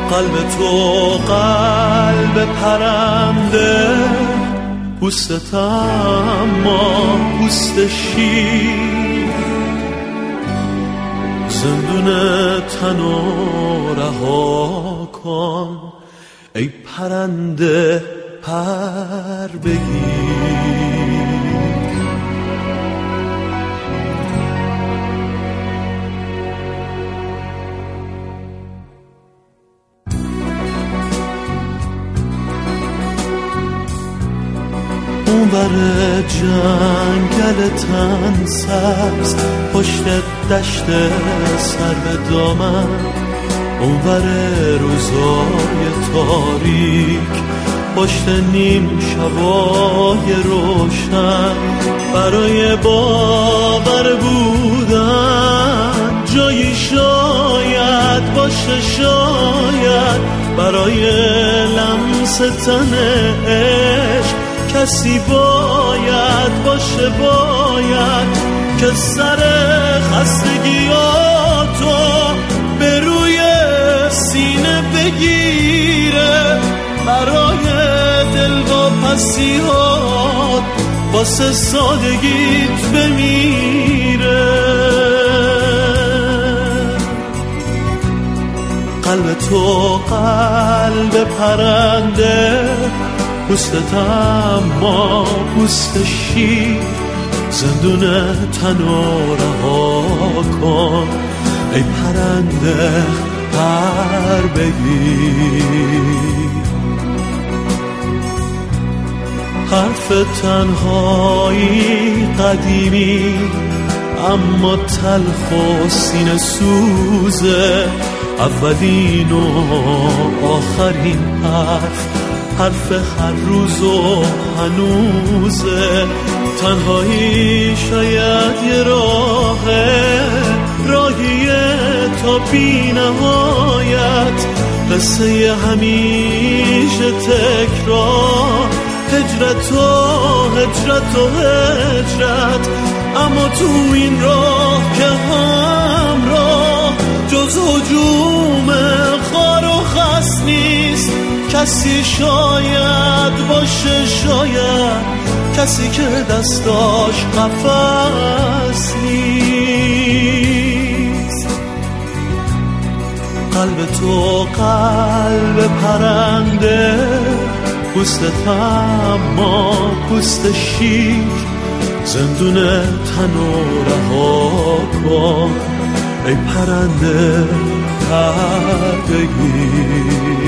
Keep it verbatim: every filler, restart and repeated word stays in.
قلب تو قلب پرنده، پوستت اما پوست شیر، زندون تنو رها کن ای پرنده پر بگیر. اونور جنگل تن سبز پشت دشت سر به دامن، اونور روزای تاریک پشت نیم شبای روشن، برای باور بودن جایی شاید باشه، شاید برای لمس تن عشق کسی باید باشه، باید که سر خستگیاتو به روی سینه بگیره، برای دلواپسیات واسه سادگیت بمیره. قلب تو قلب پرنده، پوستت اما پوست شیر، زندون تنو رها کن ای پرنده پر بگیر. حرف تنهایی قدیمی اما تلخ و سینه سوزه، اولین و آخرین حرف، حرف هر روز و هنوزه. تنهایی شاید یه راهه، راهیه تا بی نهایت، قصه همیشه تکرار، هجرت و هجرت و هجرت. اما تو این راه که همراه جز هجوم خار و خس نیست، کسی شاید باشه، شاید کسی که دستاش قفس نیست. قلب تو قلب پرنده، پوستت اما پوست شیر، زندون تنو رها کن ای پرنده پر بگیر.